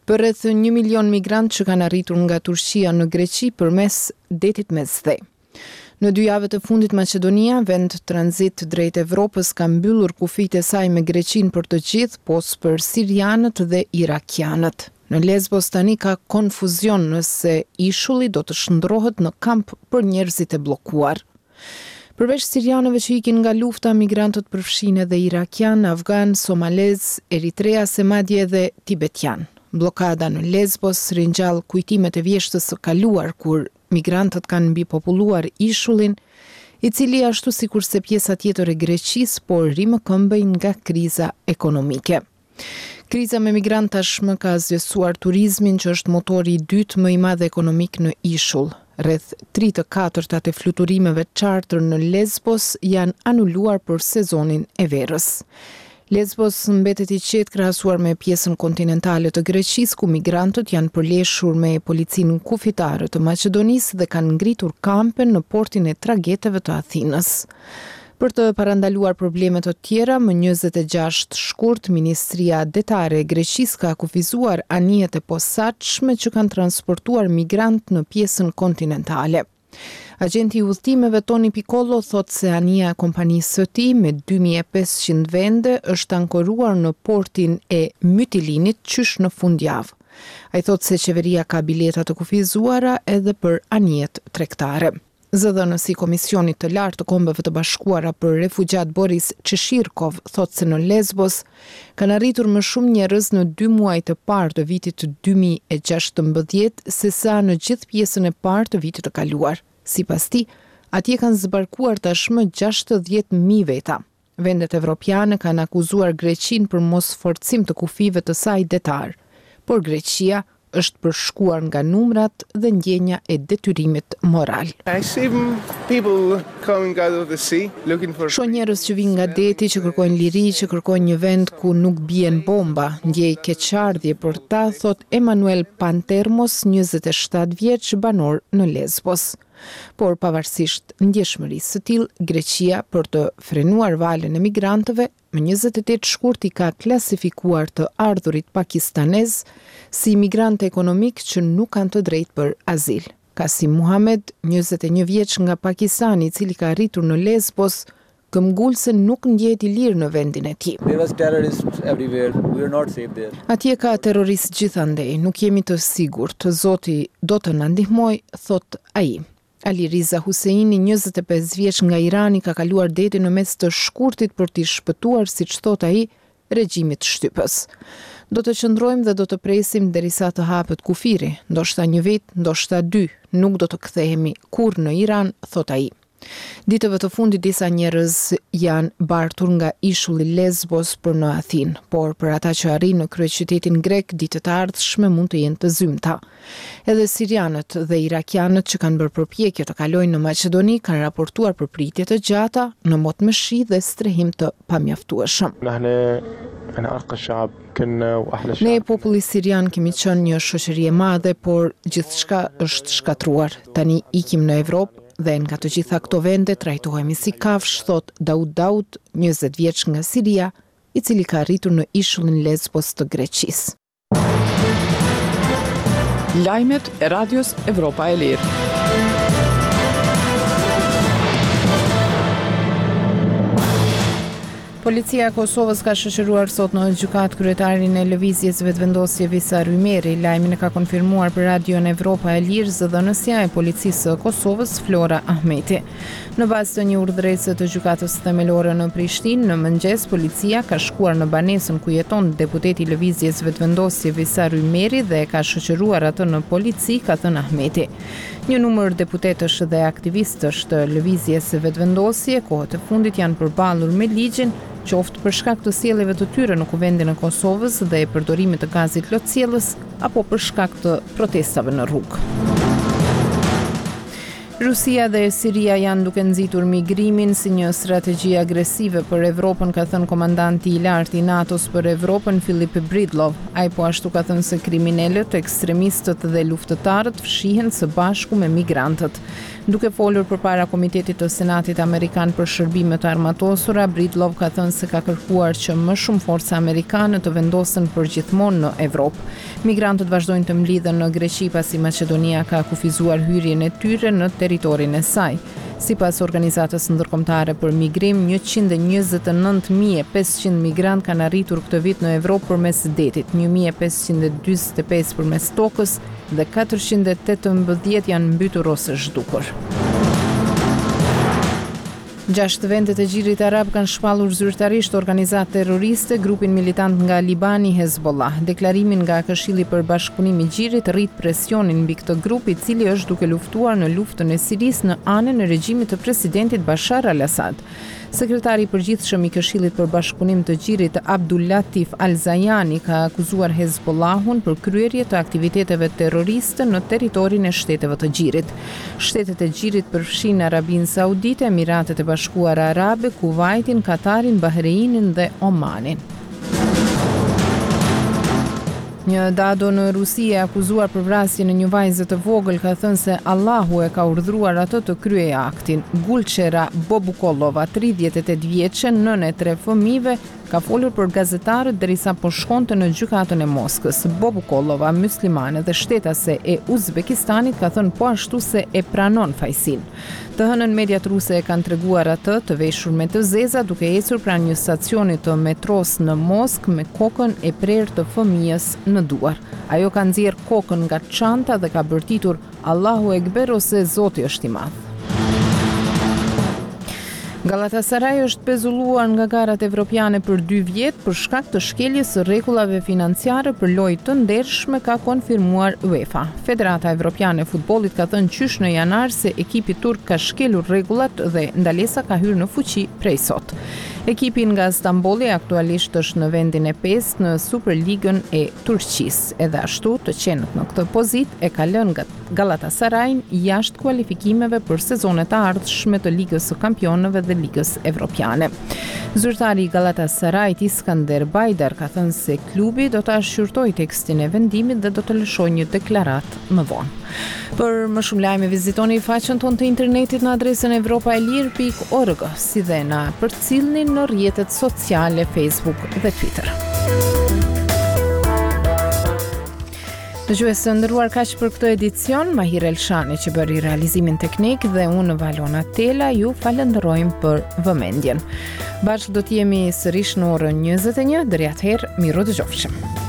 për rreth 1 milion migrant që kanë arritur nga Turqia në Greqi përmes detit Mesdhe. Në 2 javët e fundit Maqedonia, vend tranzit drejt Evropës, ka mbyllur kufijtë e saj me Greqinë për të gjithë, pos për sirianët dhe irakianët. Në Lesbos tani ka konfuzion nëse ishulli do të shndrohet në kamp për njerëzit e bllokuar. Përveç sirianëve që ikin nga lufta, migrantët përfshin edhe irakian, afgan, somalez, eritreas e madje edhe tibetian. Blokada në Lesbos ringjall kujtimet e vjeshtës së kaluar kur migrantët kanë mbipopulluar ishullin, i cili ashtu sikurse pjesa tjetër e Greqisë, por rimëkëmbej nga kriza ekonomike. Kriza me migrant tashmë ka zgjesuar turizmin, që është motori i dytë më i madh ekonomik në ishull. Rreth 3/4 e fluturimeve charter në Lesbos janë anuluar për sezonin e verës. Lesbos mbetet i qetë krahasuar me pjesën kontinentale të Greqisë, ku migrantët janë përleshur me policinë kufitare të Maqedonisë dhe kanë ngritur kampe në portin e tragjeteve të Athinës. Për të parandaluar probleme të tjera, më 26 shkurt, Ministria Detare e Greqisë ka kufizuar anijet e posaçme që kanë transportuar migrant në pjesën kontinentale. Agenti i udhëtimeve Toni Piccolo thot se anija e kompanisë së tij me 2500 vende është ankoruar në portin e Mytilinit qysh në fundjavë. Ai thot se qeveria ka bileta të kufizuara edhe për anijet tregtare. Zëdhënësi i Komisionit të Lartë të Kombeve të Bashkuara për Refugjat Boris Çeshirkov thot se në Lesbos kanë arritur më shumë njerëz në 2 muajt e parë të vitit 2016 sesa në gjithë pjesën e parë të vitit të kaluar. Sipas tij, atje kanë zbarkuar tashmë 60.000 veta. Vendet evropiane kanë akuzuar Greqinë për mos forcim të kufive të saj detar, por Greqia është përshkuar nga numrat dhe ndjenja e detyrimit moral. Shoh njerëz që vijnë nga deti, që kërkojnë liri, që kërkojnë një vend ku nuk bien bomba. Ndjej keqardhje për ta, thot Emanuel Pantermos, 27 vjeç, banor në Lesbos. Por pavarësisht ndjeshmërisë së tillë, Greqia për të frenuar valën e migrantëve, më 28 shkurt i ka klasifikuar të ardhurit pakistanez si migrantë ekonomik që nuk kanë të drejtë për azil. Kasim Muhamed, 21 vjeç nga Pakistani, i cili ka arritur në Lesbos, këmbgulse nuk ndjehet i lirë në vendin e tij. Atje ka terrorist gjithandej, nuk jemi të sigurt. Zoti do të na ndihmoj, thot ai. Ali Riza Huseini, 25 vjeç nga Irani, ka kaluar detin në mes të shkurtit për t'i shpëtuar, siç thot ai, regjimit shtypës. Do të qëndrojmë dhe do të presim derisa të hapet kufiri, ndoshta 1 vit, ndoshta 2, nuk do të kthehemi kurrë në Iran, thot ai. Ditëve të fundit disa njerëz janë bartur nga ishulli Lesbos për në Athinë, por për ata që arrin në kryeqytetin grek, ditët e ardhshme mund të jenë të zymta. Edhe sirianët dhe irakianët që kanë bërë përpjekje të kalojnë në Maqedoni kanë raportuar për pritje të gjata në motmëshi dhe strehim të pamjaftueshëm. Ne populli sirian kemi qenë një shoqëri e madhe, por gjithçka është shkatruar. Tani ikim në Evropë dhe nga të gjitha këto vende trajtohemi si kafsh, thot Daud, 20 vjeç nga Siria, i cili ka arritur në ishullin Lesbos të Greqisë. Lajmet e Radios Evropa e Lirë. Policia e Kosovës ka shoqëruar sot në gjykatë kryetarin e lëvizjes vetëvendosje Visa Rymeri. Lajmin e ka konfirmuar për Radion Evropa e Lirë zëdhënësja e policisë së Kosovës Flora Ahmeti. Në bazë të një urdhërese të gjykatës themelore në Prishtinë, në mëngjes policia ka shkuar në banesën ku jeton deputeti i lëvizjes vetëvendosje Visa Rymeri dhe ka shoqëruar atë në polici, ka thënë Ahmeti. Një numër deputetësh dhe aktivistësh të lëvizjes vetëvendosje kohët e fundit janë përballur me ligjin, qoftë për shkak të sjelljeve të tyre në kuvendin e Kosovës dhe përdorimit të gazit lotësjellës apo për shkak të protestave në rrugë. Rusia dhe Siria janë duke nxitur migrimin si një strategji agresive për Evropën, ka thënë komandanti I lartë I NATO-s për Evropën Filip Bridlov. Ai po ashtu ka thënë se kriminalët, ekstremistët dhe luftëtarët fshihen së bashku me migrantët. Duke folur përpara Komitetit të Senatit Amerikan për shërbimet armatosura, Bridlov ka thënë se ka kërkuar që më shumë forca amerikane të vendosen përgjithmonë në Evropë. Migrantët vazhdojnë të mlidhen në Greqi pasi Maqedonia ka kufizuar hyrjen e tyre në territorin e saj. Sipas Organizatës Ndërkombëtare për Migrim, 129.500 migrant kanë arritur këtë vit në Evropë përmes detit, 1.545 përmes tokës dhe 418 janë mbytur ose zhdukur. 6 vendet e Xhirit Arab kanë shpallur zyrtarisht organizatë terroriste, grupin militant nga Libani Hezbollah. Deklarimin nga Këshilli për Bashkëpunim I Xhirit rrit presionin mbi këtë grup I cili është duke luftuar në luftën e Sirisë në anën e regjimit të presidentit Bashar al-Assad. Sekretari I përgjithshëm I Këshillit për Bashkëpunim të Xhirit, Abdul Latif Al-Zayani, ka akuzuar Hezbollahun për kryerje të aktiviteteve terroriste në territorin e shteteve të Xhirit. Shtetet e Xhirit përfshin Arabinë Saudite, Emiratet e Bashkuara Arabe, Kuvajtin, Katarin, Bahreinin dhe Omanin. Një dado në Rusi e akuzuar për vrasjen e një vajze të vogël ka thënë se Allahu e ka urdhëruar atë të kryejë aktin. Gulçera Bobukolova, 38 vjeçe, nënë e 3 fëmijëve, ka folur për gazetarët derisa po shkonte në gjykatën e Moskës. Bobukolova, myslimane dhe shtetase e Uzbekistanit, ka thënë po ashtu se e pranon fajsin. Të hënën mediat ruse e kanë treguar atë të veshur me të zeza duke ecur pranë një stacioni të metros në Moskë me kokën e prerë të fëmijës në duar. Ajo ka nxjerr kokën nga çanta dhe ka bërtitur Allahu Ekber ose Zoti është I madh. Galatasaray është pezulluar nga garat evropiane për 2 vjet për shkak të shkeljes së rregullave financiare për lojë të ndershme, ka konfirmuar UEFA. Federata Evropiane e Futbollit ka thënë qysh në janar se ekipi turk ka shkelur rregullat dhe ndalesa ka hyrë në fuqi prej sot. Ekipi nga Stambolli aktualisht është në vendin e 5 në Superligën e Turqisë. Edhe ashtu, të qenët në këtë pozitë e ka lënë Galatasarajin jashtë kualifikimeve për sezonet e ardhshme të Ligës së Kampionëve dhe Ligës Evropiane. Zyrtari I Galatasarajit Iskander Bajdar ka thënë se klubi do ta shqyrtojë tekstin e vendimit dhe do të lëshojë një deklaratë më vonë. Për më shumë lajme vizitoni faqen tonë të internetit në adresën evropaelir.org, si dhe na përcillni në rrjetet sociale Facebook dhe Twitter. Dëgjues të nderuar, kaq për këtë edicion. Mahir Elshani që bëri realizimin teknik dhe unë Valona Tela ju falenderojmë për vëmendjen. Bashkë do të jemi sërish në orën 21, deri atëherë miru dëgjofshim.